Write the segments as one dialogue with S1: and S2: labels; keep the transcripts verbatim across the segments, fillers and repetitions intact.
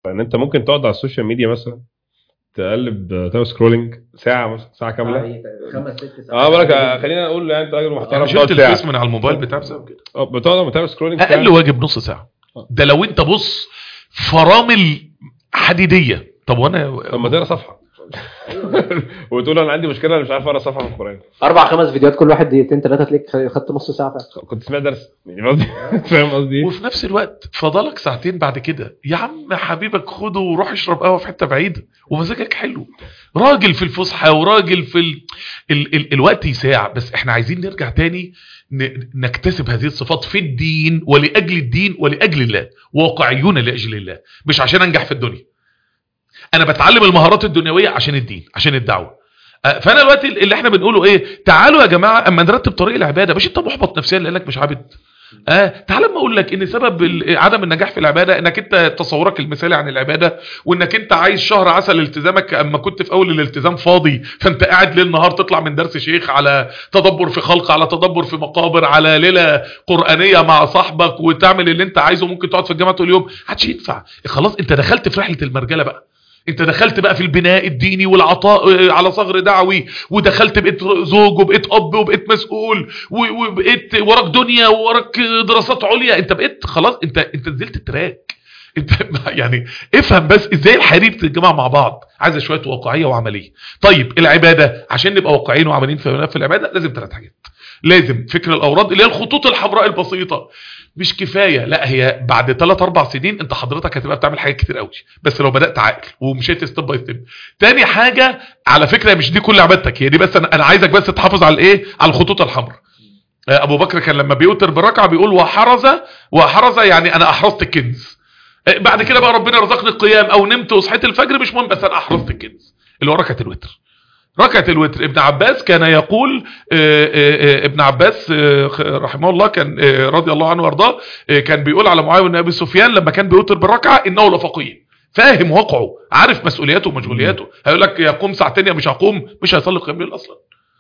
S1: ان انت ممكن تقعد على السوشيال ميديا مثلا تقلب تعمل سكرولينج ساعه مثلا ساعه كامله
S2: خمس ست ساعات
S1: اه بقولك خلينا نقول يعني انت راجل محترم
S3: شلت الفيس من على الموبايل بتاعك بسبب كده
S1: اه بتقعد تعمل سكرولينج
S3: اقل واجب نص ساعه. ده لو انت بص فرامل حديديه. طب وانا
S1: طب ما تقرا صفحه وتقول انا عندي مشكله انا مش عارف اقرا صفحه من القران.
S2: اربع خمس فيديوهات كل واحد دقيقتين ثلاثه تلاقيك خدت نص ساعه فعلا.
S1: كنت سمعت درس يعني قصدي فاهم قصدي.
S3: وفي نفس الوقت فضلك ساعتين بعد كده يا عم حبيبك خده وروح اشرب قهوه في حته بعيده ومزاجك حلو. راجل في الفسحه وراجل في ال... ال... ال... الوقت يساع. بس احنا عايزين نرجع تاني ن... نكتسب هذه الصفات في الدين ولاجل الدين ولاجل الله. واقعيون لاجل الله مش عشان انجح في الدنيا. انا بتعلم المهارات الدنيويه عشان الدين عشان الدعوه. فانا دلوقتي اللي احنا بنقوله ايه تعالوا يا جماعه اما نرتب طريق العباده. مش انت محبط نفسيا لانك مش عابد. اه تعال اما اقول لك ان سبب عدم النجاح في العباده انك انت تصورك المثالي عن العباده وانك انت عايز شهر عسل التزامك اما كنت في اول الالتزام فاضي فانت قاعد ليل نهار تطلع من درس شيخ على تدبر في خلق على تدبر في مقابر على ليله قرانيه مع صاحبك وتعمل اللي انت عايزه. ممكن تقعد في الجامعه طول اليوم محدش ينفع. خلاص انت دخلت في رحله المرجله بقى. انت دخلت بقى في البناء الديني والعطاء على صغر دعوي ودخلت بقيت زوج وبقيت اب وبقيت مسؤول وبقيت وراك دنيا وراك دراسات عليا. انت بقيت خلاص انت انت نزلت التراك. انت يعني افهم بس ازاي الحريم بتتجمع مع بعض. عايزه شويه واقعيه وعمليه. طيب العباده عشان نبقى واقعيين وعمليين في العباده لازم ثلاث حاجات. لازم فكر الاوراد اللي هي الخطوط الحمراء البسيطه مش كفايه. لا هي بعد ثلاث اربع سنين انت حضرتك هتبقى بتعمل حاجات كتير قوي بس لو بدات عاقل ومشيت ستيب باي ستيب. تاني حاجه على فكره مش دي كل عبادتك هي دي بس انا, أنا عايزك بس تحافظ على الايه على الخطوط الحمراء. ابو بكر كان لما بيوتر بركعه بيقول وحرز وحرز يعني انا احرزت الكنز. بعد كده بقى ربنا رزقني القيام او نمت وصحيت الفجر مش مهم بس انا احرزت الكنز اللي هو ركعه الوتر. ركعة الوتر ابن عباس كان يقول ابن عباس رحمه الله كان رضي الله عنه وارضاه كان بيقول على معاوية بن ابي سفيان لما كان بيوتر بالركعة انه لفقيه فاهم واقعه عارف مسؤولياته ومشغولياته. هيقول لك يقوم ساعتين يا مش هقوم مش هيصلي قيام الليل اصلا.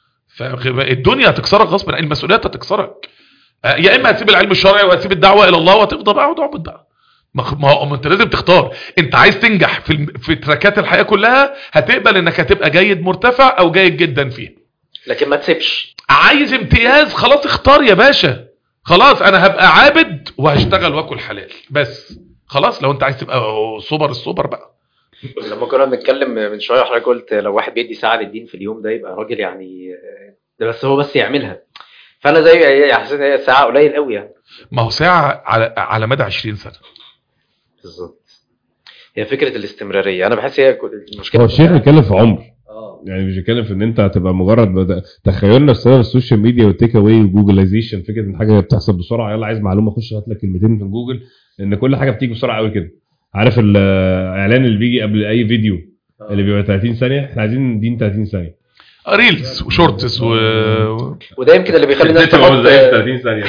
S3: فالدنيا هتكسرك غصب عن المسؤوليات هتكسرك. يا اما هتسيب العلم الشرعي وهتسيب الدعوه الى الله وتفضل بقى وتعبد بقى. ما هو انت لازم تختار. انت عايز تنجح في في تراكات الحياه كلها هتقبل انك هتبقى جيد مرتفع او جيد جدا فيها
S2: لكن ما تسيبش.
S3: عايز امتياز خلاص اختار يا باشا. خلاص انا هبقى عابد وهشتغل واكل حلال بس خلاص. لو انت عايز تبقى سوبر السوبر بقى.
S2: لما كنا بنتكلم من شويه حضرتك قلت لو واحد بيدي ساعه للدين في اليوم ده يبقى راجل يعني ده بس هو بس يعملها. فانا زي حسيت هي ساعه قليل قوي يعني.
S3: ما هو ساعه على على مدى عشرين سنه
S2: بالظبط. هي فكره الاستمراريه انا بحس هي المشكله.
S1: هو الشيخ بيتكلم في عمر اه يعني مش بيتكلم في ان انت هتبقى مجرد تخيلنا السبب السوشيال ميديا والتيك اواي وجوجلايزيشن. فكره ان حاجه بتحصل بسرعه يلا عايز معلومه خش هات لك كلمتين في جوجل ان كل حاجه بتيجي بسرعه قوي كده. عارف الاعلان اللي بيجي قبل اي فيديو آه. اللي بيبقى ثلاثين ثانيه احنا عايزين دين ثلاثين ثانيه
S3: ريلز وشورتس و...
S2: وده يمكن اللي بيخلي الناس تحط
S1: ثلاثين ثانيه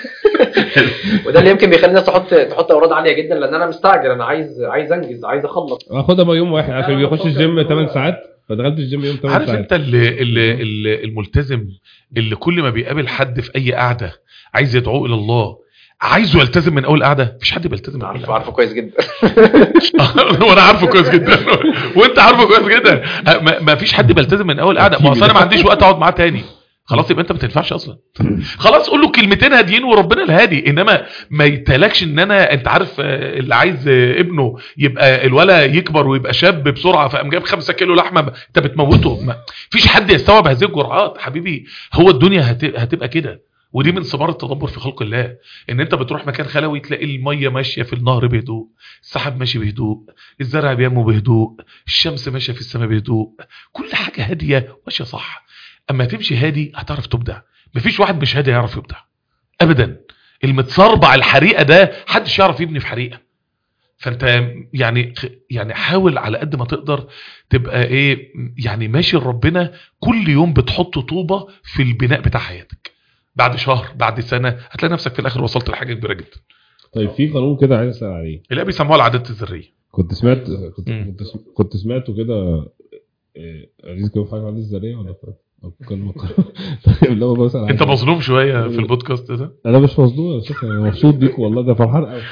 S2: وده اللي يمكن بيخلي الناس تحط تحط اوراد عاليه جدا لان انا مستعجل انا عايز عايز انجز عايز اخلص
S1: اخدها بقى يوم واحد عشان بيخش الجيم ثمان ساعات فدخلت الجيم يوم ثمان ساعات.
S3: عارف انت اللي, اللي, اللي الملتزم اللي كل ما بيقابل حد في اي قعده عايز يدعوه الى الله عايزه يلتزم من اول قعده. مفيش حد بيلتزم من
S2: عارفه عارفه كويس جدا
S3: وانا عارفه كويس جدا وانت عارفه كويس جدا. مفيش حد بيلتزم من اول قعده. ما اصل انا ما عنديش وقت اقعد معاه تاني خلاص يبقى انت ما تنفعش اصلا. خلاص قول له كلمتين هاديين وربنا الهادي. انما ما يتلكش ان انا انت عارف اللي عايز ابنه يبقى الولا يكبر ويبقى شاب بسرعه فقام جايب خمسة كيلو لحمه انت بتموته. ما فيش حد يستوعب هذه الجرعات حبيبي. هو الدنيا هتبقى كده. ودي من ثمار التدبر في خلق الله ان انت بتروح مكان خلوي تلاقي الميه ماشيه في النهر بهدوء السحاب ماشي بهدوء الزرع بينمو بهدوء الشمس ماشيه في السماء بهدوء كل حاجه هاديه ماشيه صح. اما تمشي هادي هتعرف تبدع. مفيش واحد مش هادي يعرف يبدع ابدا. المتصربع الحريقه ده حدش يعرف يبني في حريقه. فانت يعني يعني حاول على قد ما تقدر تبقى ايه يعني ماشي لربنا كل يوم بتحط طوبه في البناء بتاع حياتك. بعد شهر بعد سنه هتلاقي نفسك في الاخر وصلت لحاجه كبيره جدا.
S1: طيب في قانون كده عايز اسال عليه
S3: اللي بيسموها العادات الذريه.
S1: كنت سمعت كنت كنت, كنت سمعته كده. عايز كده حاجه عن الذريه ولا كل مقرر. طيب لو مثلا
S3: انت مظلوم شويه في البودكاست ده.
S1: انا مش مصدوم على فكره، انا مبسوط بيك والله، ده فرحان قوي.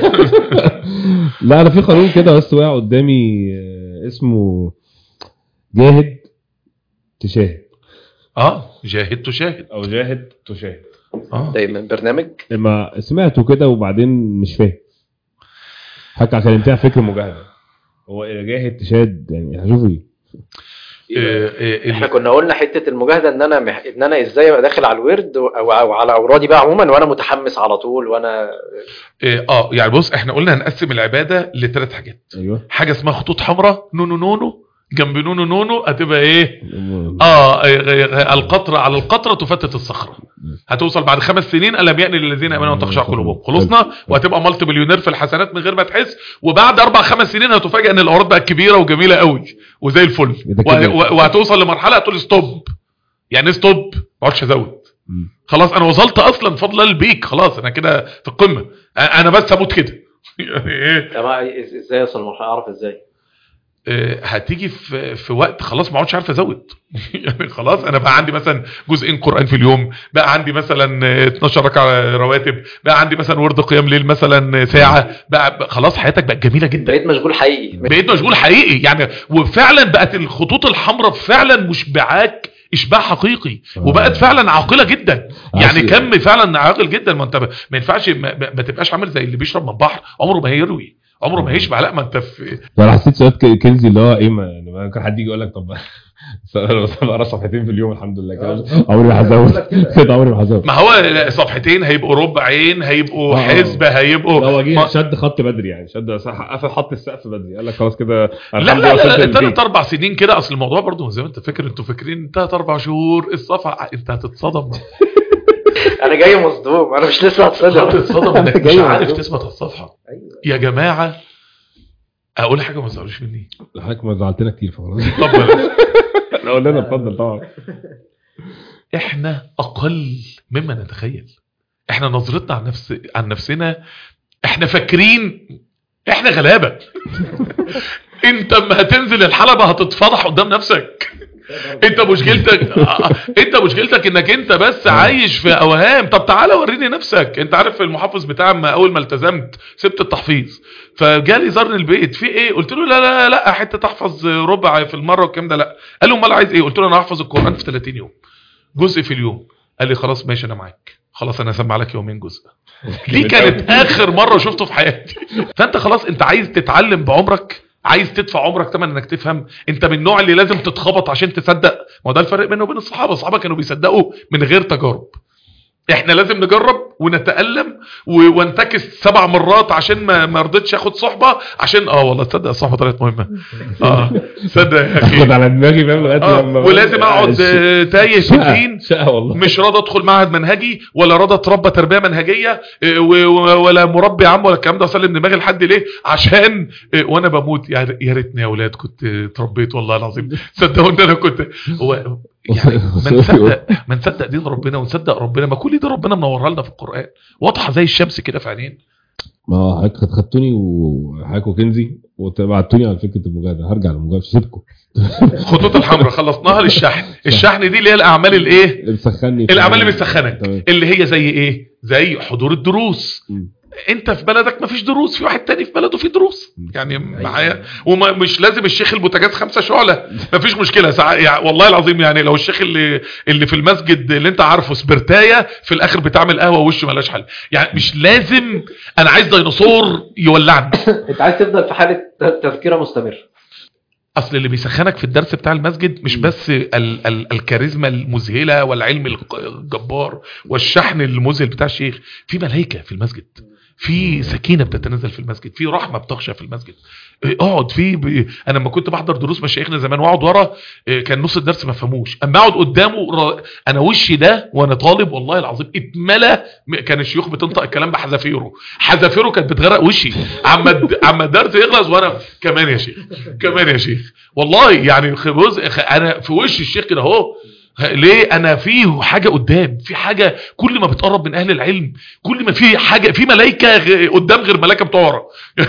S1: لا انا في قانون كده بس واقع قدامي اسمه جاهد تشاهد.
S3: اه جاهد تشاهد
S1: او جاهد تشاهد.
S3: اه
S2: دايما برنامج
S1: لما سمعته كده وبعدين مش فاهم حتى عشان انتهى فكر مجاهده. هو جاهد تشاهد يعني هشوفه ايه؟
S3: إيه إيه
S2: احنا كنا قلنا حته المجاهده ان انا مح... ان انا ازاي ابقى داخل على الورد او, أو على اورادي بقى عموما وانا متحمس على طول وانا
S3: إيه اه يعني بص احنا قلنا هنقسم العباده لثلاث حاجات.
S1: ايوه
S3: حاجه اسمها خطوط حمراء، نونو نونو جنب نونو نونو هتبقى ايه؟ اه القطره على القطره تفتت الصخره. هتوصل بعد خمس سنين الم يأن للذين امنوا ان تخشع قلوبهم. خلصنا وهتبقى مالتي مليونير في الحسنات من غير ما تحس. وبعد اربع خمس سنين هتفاجئ ان الاوراد بقت كبيره وجميله قوي وزي الفل، وهتوصل لمرحله هتقول ستوب. يعني ستوب، ما اقعدش ازود، خلاص انا وصلت اصلا فضل البيك، خلاص انا كده في القمه، انا بس اموت كده. يعني ايه
S2: ازاي اوصل لمرحله؟ اعرف ازاي؟
S3: هتيجي في في وقت خلاص ما عادش عارف ازود. يعني خلاص انا بقى عندي مثلا جزئين قرآن في اليوم، بقى عندي مثلا اتناشر ركعه رواتب، بقى عندي مثلا ورد قيام ليل مثلا ساعه، بقى خلاص حياتك بقت جميله جدا،
S2: بقيت مشغول حقيقي،
S3: بقيت مشغول حقيقي يعني. وفعلا بقت الخطوط الحمراء فعلا مشبعاك اشباع حقيقي، وبقت فعلا عاقله جدا. يعني كم فعلا عاقل جدا. ما انت ما ينفعش ما, ما تبقاش عامل زي اللي بيشرب من بحر عمره ما هيروي، عمره ما هيشبع. لا ما انت في
S1: انا حسيت سؤال كنزي اللي هو ايه، ما كان حد يجي يقول لك طب انا بقرا صفحتين في اليوم الحمد لله كده عمري ما هزود كده، عمري ما هزود.
S3: ما هو صفحتين هيبقوا ربعين، هيبقوا حزبه، هيبقوا
S1: لو جه شد خط بدري يعني، شد قفل حط السقف بدري، قال لك خلاص كده.
S3: لا لا لا ثلاث اربع سنين كده. اصل الموضوع برضو زي ما انت فاكر، انتوا فاكرين ثلاث اربع شهور الصفحه انت هتتصدم.
S2: انا جاي مصدوم، انا مش لسه هتصدم،
S3: هتصدم انك مش عارف تثبت على الصفحه. يا جماعه اقول حاجه ما تزعلوش مني،
S1: حضرتك ما زعلتنا كتير فخلاص.
S3: طب
S1: انا اقول لنا اتفضل. طبعا
S3: احنا اقل مما نتخيل. احنا نظرتنا عن نفس عن نفسنا احنا فاكرين احنا غلابه. انت اما هتنزل الحلبه هتتفضح قدام نفسك. انت مشكلتك انت مشكلتك انك انت بس عايش في اوهام. طب تعالى وريني نفسك. انت عارف المحافظ بتاع ما اول ما التزمت سبت التحفيظ، فجالي زارني البيت، في ايه؟ قلت له لا لا لا حته تحفظ ربع في المره والكلام ده. لا قال له امال عايز ايه؟ قلت له انا هحفظ القران في ثلاثين يوم، جزء في اليوم. قال لي خلاص ماشي انا معاك، خلاص انا اسمع لك يومين جزء. دي كانت اخر مره شفته في حياتي. فانت خلاص انت عايز تتعلم بعمرك، عايز تدفع عمرك ثمن انك تفهم. انت من النوع اللي لازم تتخبط عشان تصدق. ما ده الفرق بينه وبين الصحابه. الصحابه كانوا بيصدقوا من غير تجارب، احنا لازم نجرب ونتألم وانتكس سبع مرات عشان ما ما رضيتش اخد صحبه، عشان اه والله تصدق الصحبه طلعت مهمه. اه تصدق يا اخي
S1: اخد على دماغي فاهم لغايه
S3: آه. ولازم اقعد تايه في الدين،
S1: والله
S3: مش راضي ادخل معهد منهجي ولا راضي اتربى تربيه منهجيه ولا مربي عام ولا الكلام ده. اسلم دماغي لحد ليه؟ عشان وانا بموت يا ريتني يا اولاد كنت اتربيت. والله العظيم صدقوني انا كنت هو يعني ما نصدق ما نصدق دين ربنا ونصدق ربنا. ما كل دي ربنا منورها لنا في القرآن واضحه زي الشمس كده في عينين.
S1: ما حضرتك خدتوني وحضرتك وكنزي وتبعتوني على فكره المجاهده. هرجع للمجاهده سيبكم.
S3: خطوط الحمراء خلصناها للشحن. الشحن دي اللي هي الاعمال الايه
S1: اللي بتسخنني،
S3: الاعمال اللي بتسخنك، اللي هي زي ايه؟ زي حضور الدروس. م. انت في بلدك ما فيش دروس، في واحد تاني في بلده في دروس يعني معايا. ومش لازم الشيخ البوتاجاز خمسة شعلة، ما فيش مشكله يعني والله العظيم. يعني لو الشيخ اللي اللي في المسجد اللي انت عارفه سبرتايه في الاخر بتعمل قهوه ووشه ملاش حل، يعني مش لازم انا عايز ديناصور يولعني.
S2: انت عايز تفضل في حاله تذكره مستمره.
S3: اصل اللي بيسخنك في الدرس بتاع المسجد مش بس ال ال الكاريزما المذهله والعلم الجبار والشحن المذهل بتاع الشيخ، في ملائكه في المسجد، في سكينه بتتنزل في المسجد، في رحمه بتخشى في المسجد. اقعد في ب... انا لما كنت بحضر دروس مشايخنا زمان واقعد ورا كان نص الدرس ما فهموش، اما اقعد قدامه ر... انا وشي ده وانا طالب والله العظيم اتملى. كان الشيوخ بتنطق الكلام بحذافيره، حذافيره كانت بتغرق وشي. عم عم الدرس يخلص وانا كمان يا شيخ كمان يا شيخ والله. يعني خبز انا في وش الشيخ كده اهو ليه؟ انا فيه حاجه قدام، في حاجه كل ما بتقرب من اهل العلم كل ما في حاجه، في ملائكه قدام غير ملائكه بتوع ورا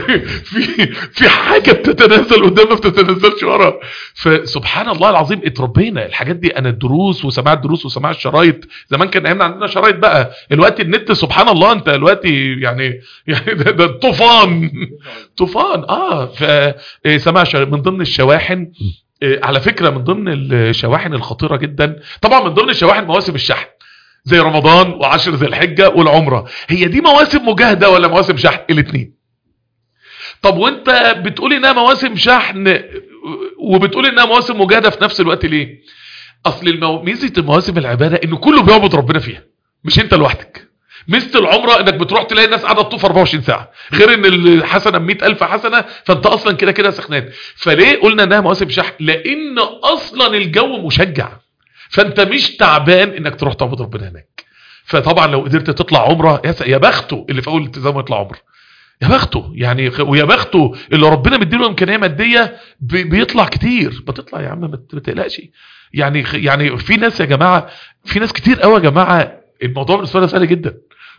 S3: في في حاجه بتتنزل قدام ما بتتنزلش ورا. فسبحان الله العظيم اتربينا الحاجات دي. انا الدروس وسماع الدروس وسماع الشرايط، زمان كان ايامنا عندنا شرايط بقى، الوقت النت سبحان الله انت دلوقتي يعني يعني ده, ده طوفان طوفان اه. فسماع من ضمن الشواحن على فكرة، من ضمن الشواحن الخطيرة جدا طبعا، من ضمن الشواحن مواسم الشحن زي رمضان وعشر ذي الحجة والعمرة. هي دي مواسم مجاهدة ولا مواسم شحن؟ الاثنين. طب وانت بتقول انها مواسم شحن وبتقول انها مواسم مجاهدة في نفس الوقت ليه؟ اصل المو... ميزة المواسم العبادة انه كله بيعبد ربنا فيها، مش انت لوحدك. مثل العمرة انك بتروح تلاقي الناس قاعدة تطوف أربعة وعشرين ساعة، غير ان الحسنة بمئة ألف حسنة، فانت اصلا كده كده سخنان. فليه قلنا انها مواسم شحن؟ لان اصلا الجو مشجع، فانت مش تعبان انك تروح تعبد ربنا هناك. فطبعا لو قدرت تطلع عمرة يا بخته اللي في اول الالتزام يطلع عمرة، يا بخته يعني، ويا بخته اللي ربنا مديله امكانيه ماديه بيطلع كتير. بتطلع يا عم ما تقلقش يعني. يعني في ناس يا جماعه، في ناس كتير قوي يا جماعه الموضوع بالنسبه لها سهل جدا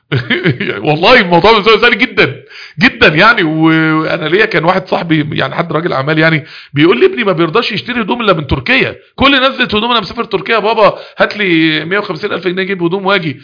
S3: والله الموضوع بالنسبه لها سهل جدا جدا يعني. وانا ليا كان واحد صاحبي يعني حد راجل اعمال يعني بيقول لي ابني ما بيرضاش يشتري هدوم الا من تركيا، كل نزلت هدوم انا مسافر تركيا بابا هات لي مية وخمسين الف جنيه اجيب هدوم واجي.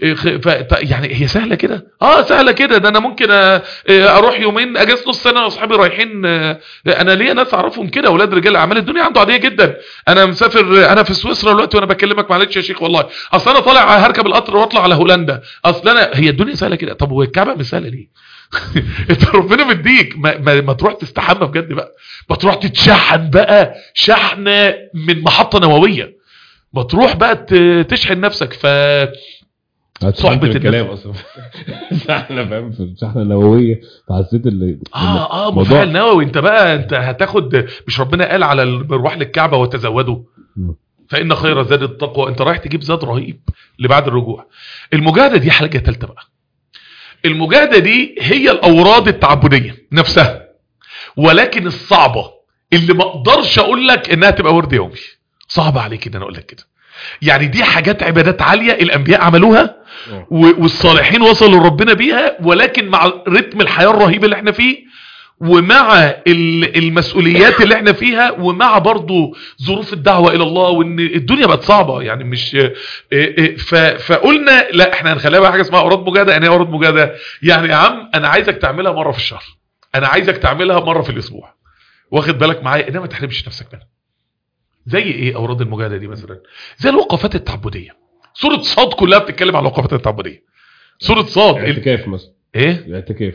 S3: يعني هي سهله كده؟ اه سهله كده. ده انا ممكن اروح يومين اجازه نص سنه واصحابي رايحين. انا ليا ناس اعرفهم كده اولاد رجال اعمال الدنيا عنده عاديه جدا. انا مسافر انا في سويسرا دلوقتي وانا بكلمك، معلش يا شيخ والله اصل انا طالع هركب القطر واطلع على هولندا، اصل انا هي الدنيا سهله كده. طب والكعبه مش سهله ليه؟ انت ربنا مديك ما, ما, ما تروح تستحمى بجد بقى، ما تروح تتشحن بقى شحنه من محطه نوويه، ما تروح بقى تشحن نفسك. ف
S1: صحبه الكلام اصلا احنا فاهم في الشحنه النوويه، فحسيت اللي
S3: اه اه مفاعل نووي. انت بقى انت هتاخد، مش ربنا قال على المروح للكعبه وتزودوا فان خير زاد التقوى؟ انت رايح تجيب زاد رهيب لبعد الرجوع. المجاهده دي حاجه ثالثه بقى. المجاهده دي هي الاوراد التعبديه نفسها، ولكن الصعبه اللي ما اقدرش اقول لك انها تبقى ورد يومي، صعب عليك ان انا اقول لك كده. يعني دي حاجات عبادات عاليه الانبياء عملوها والصالحين وصلوا لربنا بيها، ولكن مع رتم الحياه الرهيب اللي احنا فيه، ومع المسؤوليات اللي احنا فيها، ومع برضو ظروف الدعوة الى الله، وان الدنيا بقت صعبة يعني مش. فقلنا لا احنا هنخليها بقى حاجة اسمها اوراد مجاهدة. يعني ايه اوراد مجاهدة؟ يعني يا عم انا عايزك تعملها مرة في الشهر، انا عايزك تعملها مرة في الاسبوع، واخد بالك معايا؟ انما ما تحرمش نفسك منها. زي ايه اوراد المجاهدة دي؟ مثلا زي الوقفات التعبدية. سورة صاد كلها بتتكلم على الوقفات التعبدية. سورة صاد
S1: اعتكاف مثلا.
S3: ايه
S1: الاعتكاف؟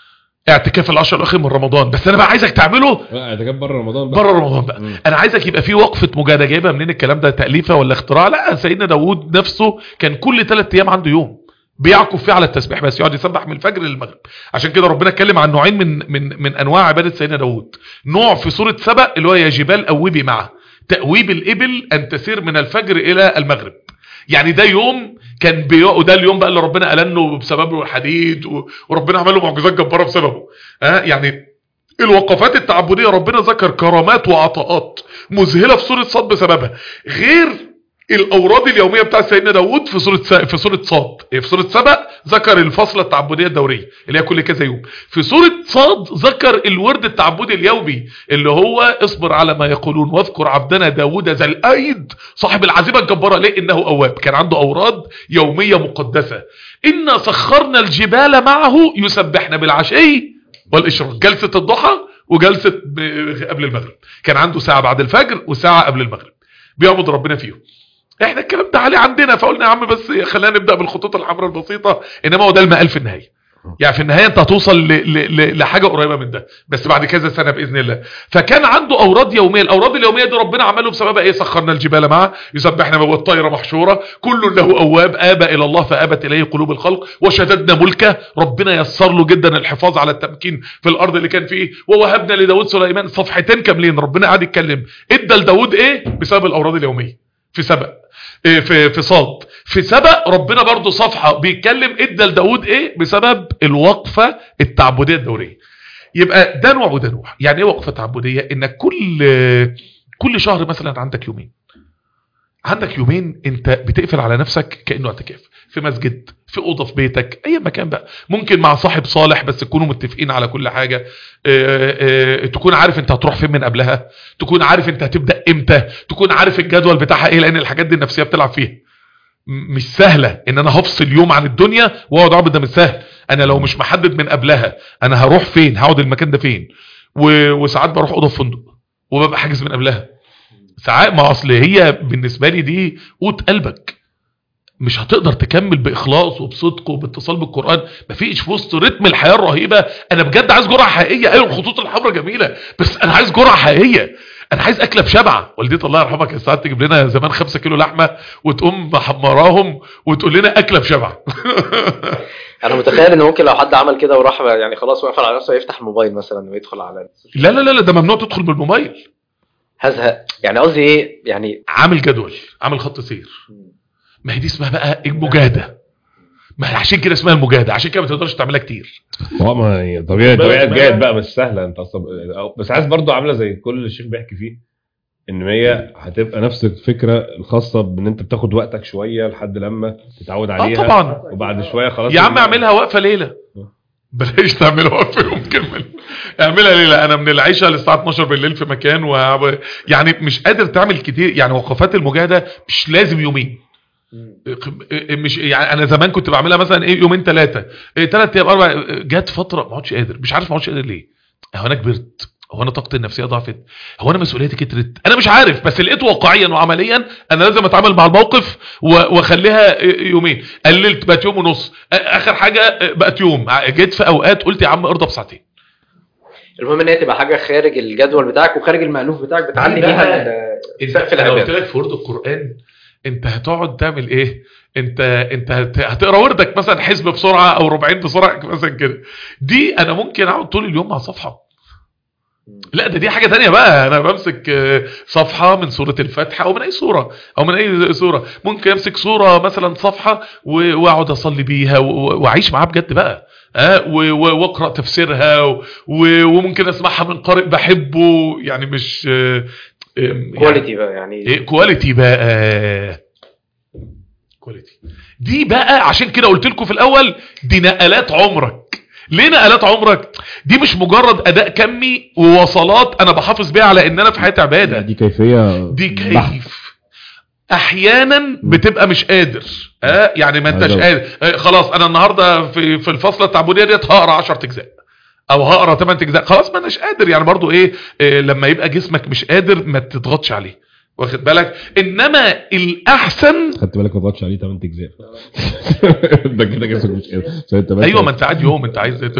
S3: اعتكاف العشر الاخير من رمضان. بس انا بقى عايزك تعمله
S1: اعتكاف بره رمضان بقى.
S3: بره رمضان بقى. مم. انا عايزك يبقى في وقفه مجاهده. جايبها منين الكلام ده؟ تاليفه ولا اختراع؟ لا، سيدنا داوود نفسه كان كل ثلاث ايام عنده يوم بيعكف فيه على التسبيح بس، يقعد يسبح من الفجر للمغرب. عشان كده ربنا اتكلم عن نوعين من من من انواع عباده سيدنا داوود. نوع في سوره سبأ اللي هو يا جبال اوبي معه، تأويب الابل ان تسير من الفجر الى المغرب. يعني ده يوم كان بيقعد، ده اليوم بقى اللي ربنا ألنه بسببه الحديد، وربنا عمل له معجزات جبارة بسببه. ها يعني الوقفات التعبدية ربنا ذكر كرامات وعطاءات مذهلة في سورة صاد بسببها، غير الأوراد اليومية بتاع سيدنا داود في سورة في سورة صاد. في سورة سبأ ذكر الفصلة التعبدية الدورية اللي هي كل كذا يوم. في سورة صاد ذكر الورد التعبدي اليومي اللي هو اصبر على ما يقولون واذكر عبدنا داود ذا الأيد صاحب العزيمة الجبارة. ليه؟ إنه أواب. كان عنده أوراد يومية مقدسة. إنا سخرنا الجبال معه يسبحنا بالعشي والإشراق، جلسة الضحى وجلسة قبل المغرب. كان عنده ساعة بعد الفجر وساعة قبل المغرب بيعبد ربنا فيهم. احنا الكلام ده عليه عندنا، فقلنا يا عم بس خلينا نبدأ بالخطوط الحمراء البسيطة، انما هو ده المقال في النهاية. يعني في النهاية انت هتوصل ل... ل... لحاجة قريبة من ده بس بعد كذا سنة بإذن الله. فكان عنده أوراد يومية. الأوراد اليومية دي ربنا عمله بسبب ايه؟ سخرنا الجبال معه يسبحنا والطير محشورة كل له أواب آب إلى الله فآبت إليه قلوب الخلق وشددنا ملكه. ربنا يسر له جدا الحفاظ على التمكين في الأرض اللي كان فيه. ووهبنا لداود سليمان. صفحتين كاملين ربنا قاعد يتكلم ادى لداود ايه بسبب الأوراد اليومية. في سبأ في في صاد في سبأ ربنا برضو صفحة بيتكلم ادى لداود ايه بسبب الوقفة التعبدية الدورية. يبقى ده نوع وده نوع. يعني ايه وقفة تعبدية؟ انك كل كل شهر مثلا عندك يومين عندك يومين انت بتقفل على نفسك كأنه اعتكاف في مسجد، في اوضه في بيتك، اي مكان بقى، ممكن مع صاحب صالح بس تكونوا متفقين على كل حاجه، اه اه تكون عارف انت هتروح فين من قبلها، تكون عارف انت هتبدا امتى، تكون عارف الجدول بتاعها ايه، لان الحاجات دي النفسيه بتلعب فيها. مش سهله ان انا هفصل يوم عن الدنيا واقعد اعبد، ده مش سهل. انا لو مش محدد من قبلها انا هروح فين، هقعد المكان ده فين، وساعات بروح اوضه في فندق وببقى حاجز من قبلها ساعات، ما اصل هي بالنسبه لي دي قوت قلبك، مش هتقدر تكمل باخلاص وبصدق وباتصال بالقران، مفيش في وسط رتم الحياه الرهيبه. انا بجد عايز جرعه حقيقيه. ايوه الخطوط الحمراء جميله، بس انا عايز جرعه حقيقيه، انا عايز اكله بشبع. والدتي الله يرحمها كانت ساعات تجيب لنا زمان خمسة كيلو لحمه وتقوم محمراهم وتقول لنا اكله بشبع.
S2: انا متخيل ان ممكن لو حد عمل كده وراح يعني خلاص وقفل على نفسه يفتح الموبايل مثلا ويدخل على
S3: لا لا لا ده ممنوع تدخل بالموبايل.
S2: هزهق يعني، قصدي ايه يعني،
S3: عامل جدول، عامل خط سير. ما هي دي اسمها بقى المجاهده، ما هي عشان كده اسمها المجاهده، عشان كده ما تقدرش تعملها كتير.
S1: هو ما هي طبيعي طبيعي تجاهد بقى، مش سهله انت اصلا، بس عايز برضو عامله زي كل اللي الشيخ بيحكي فيه، ان هي هتبقى نفس الفكره الخاصه بان انت بتاخد وقتك شويه لحد لما تتعود عليها.
S3: اه طبعا،
S1: وبعد شويه خلاص
S3: يا عم اعملها وقفه ليله، بلاش تعملها وقفه يوم كمل، اعملها ليله. انا من العشاء للساعه اتناشر بالليل في مكان و... يعني مش قادر تعمل كتير. يعني وقفات المجاهده مش لازم يومين، مش يعني انا زمان كنت بعملها مثلا ايه يومين ثلاثه، ايه ثلاث ايام اربع، جت فتره ما عادش قادر، مش عارف ما عادش قادر ليه. هو انا كبرت؟ هو انا طاقتي النفسيه ضعفت؟ هو انا مسؤوليتي كترت؟ انا مش عارف، بس لقيت واقعيا وعمليا انا لازم اتعامل مع الموقف واخليها يومين. قللت بقت يوم ونص، اخر حاجه بقت يوم. جيت في اوقات قلت يا عم ارضى بساعتين.
S2: المهم ان هي تبقى حاجه خارج الجدول بتاعك وخارج المألوف بتاعك، بتعلي بيها
S3: سقف العباده. انا قلت لك في ورد القران انت هتقعد تعمل ايه؟ انت انت هتقرا وردك مثلا حزب بسرعه او ربعين بسرعه مثلا كده. دي انا ممكن اقعد طول اليوم مع صفحه. لا ده دي حاجه تانية بقى. انا بمسك صفحه من سوره الفاتحه او من اي سوره او من اي سوره، ممكن امسك سوره مثلا صفحه واقعد اصلي بيها واعيش معاها بجد بقى، اه واقرا تفسيرها، وممكن اسمعها من قارئ بحبه. يعني مش
S2: كواليتي بقى، يعني
S3: ايه كواليتي بقى، كواليتي دي بقى. عشان كده قلت لكم في الاول دي نقلات عمرك. ليه نقلات عمرك؟ دي مش مجرد اداء كمي ووصلات انا بحافظ بيها على ان انا في حياتي عباده،
S1: دي كيفيه،
S3: دي كيف. احيانا بتبقى مش قادر، اه يعني ما انتش قادر. اه خلاص انا النهارده في في الفصله التعبديه ديت هقرا عشرة اجزاء او هقرا ثمانية اجزاء، خلاص ما اناش قادر. يعني برضو ايه, إيه لما يبقى جسمك مش قادر ما تضغطش عليه، واخد بالك؟ انما الاحسن
S1: خدت بالك ما تضغطش عليه ثمانية اجزاء. ده كده جسمك مش قادر.
S3: ايوه ما انت قاعد يوم انت عايز ايه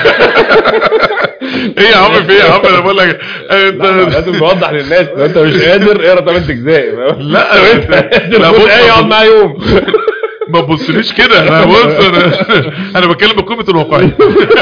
S3: يا عم؟ في ايه يا عم؟ انا بقول لك انت
S1: لازم توضح للناس لو انت مش قادر اقرا ثمانية اجزاء.
S3: لا انت
S1: لا بص ايه يقعد معايا يوم.
S3: ما تبصليش كده، انا بص انا انا بتكلم بقيمه الواقعيه.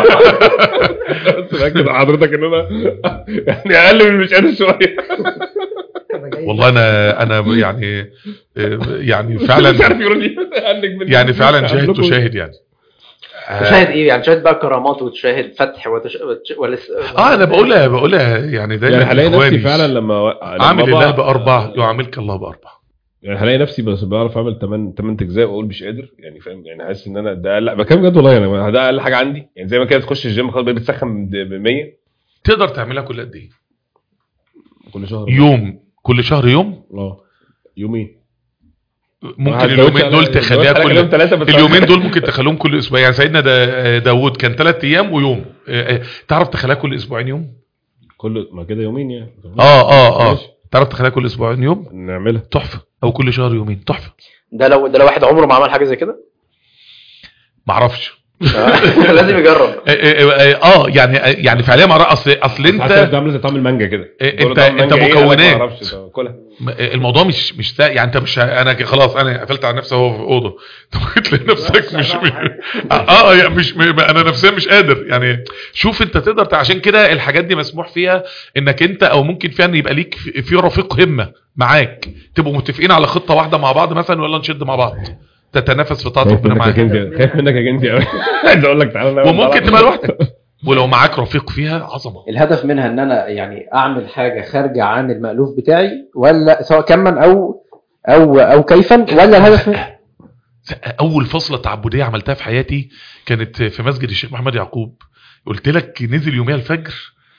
S1: بس باكد حضرتك ان انا يعني اقل من مش قادر شويه.
S3: والله انا انا يعني يعني فعلا يعني فعلا شاهد تشاهد يعني
S2: تشاهد ايه يعني؟ تشاهد بقى كرامات وتشاهد فتح وتش... ولا
S3: اه انا بقولها بقولها يعني دايما
S1: يعني هلاقي نفسي فعلا لما
S3: عامل الله باربعه يعاملك الله باربعه.
S1: يعني هلاقي نفسي بس بعرف اعمل ثمانية ثمانية اجزاء واقول مش قادر يعني، فاهم؟ يعني حاسس ان انا ده لا بكام بجد والله. يعني ده اقل حاجه عندي. يعني زي ما كده تخش الجيم خلاص بتسخن ب مية،
S3: تقدر تعملها كل قد ايه؟
S1: كل شهر
S3: يوم، كل شهر يوم.
S1: اه يومين
S3: ممكن اليومين دول تخليها كل اليومين دول ممكن تخليهم كل اسبوع. يعني سيدنا دا داود كان ثلاث ايام ويوم، تعرف تخليها كل اسبوعين يوم؟
S1: كل ما كده يومين يعني.
S3: اه اه اه تعرف تخليها كل اسبوعين يوم؟
S1: نعملها
S3: تحفه. او كل شهر يومين تحفه.
S2: ده لو ده لو واحد عمره ما عمل حاجه زي كده
S3: معرفش.
S2: لازم يجرب.
S3: اه يعني يعني فعليا مع اصل اصل انت
S1: عامل زي طعم المانجا كده.
S3: انت انت مكونات الموضوع مش مش يعني انت مش انا خلاص انا قفلت على نفسي اهو في اوضه تقول لنفسك مش اه يعني مش انا نفسيا مش قادر. يعني شوف انت تقدر. عشان كده الحاجات دي مسموح فيها انك انت او ممكن فيها ان يبقى ليك في رفيق همه معاك، تبقوا متفقين على خطه واحده مع بعض مثلا، ولا نشد مع بعض تتنافس في طاقه ربنا معاك.
S1: خايف منك يا جندي قوي. عايز اقول لك تعالى.
S3: وممكن تبقى لوحدك ولو معاك رفيق فيها عظمه.
S2: الهدف منها ان انا يعني اعمل حاجه خارجه عن المألوف بتاعي، ولا سواء كما او او او كيفا ولا الهدف؟
S3: اول فصله تعبديه عملتها في حياتي كانت في مسجد الشيخ محمد يعقوب. قلت لك نزل يوميها الفجر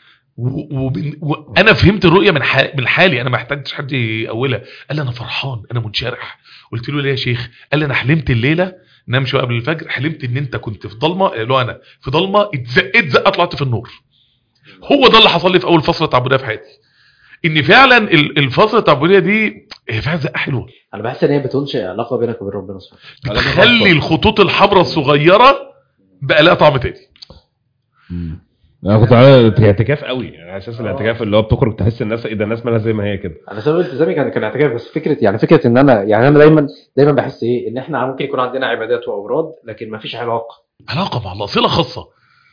S3: وانا فهمت الرؤيه من من حالي، انا ما احتاجتش حد يقولها. قال لي انا فرحان انا منشرح. قلت له ليه يا شيخ؟ قال لي انا حلمت الليله نام شويه قبل الفجر، حلمت ان انت كنت في ضلمه، لو انا في ضلمه اتزقت زقه طلعت في النور. هو ده اللي حصل لي في اول فصله تعبديه في حياتي، ان فعلا الفصله التعبديه دي هي فيها زقه حلوه.
S2: انا بحس ان هي بتنشئ علاقه بينك وبين ربنا سبحانه،
S3: بتخلي الخطوط الحمراء الصغيره بقى لها طعم تاني.
S1: انا كنت على اعتكاف قوي، يعني على اساس الاعتكاف اللي هو بتخرج تحس الناس ايه ده، الناس مالها زي ما هي كده.
S2: انا سبب التزامي كان كان اعتكاف، بس فكره يعني فكره ان انا يعني انا دايما دايما بحس ايه ان احنا ممكن يكون عندنا عبادات واوراد لكن ما فيش علاقه
S3: علاقه مع الله، صله خاصه.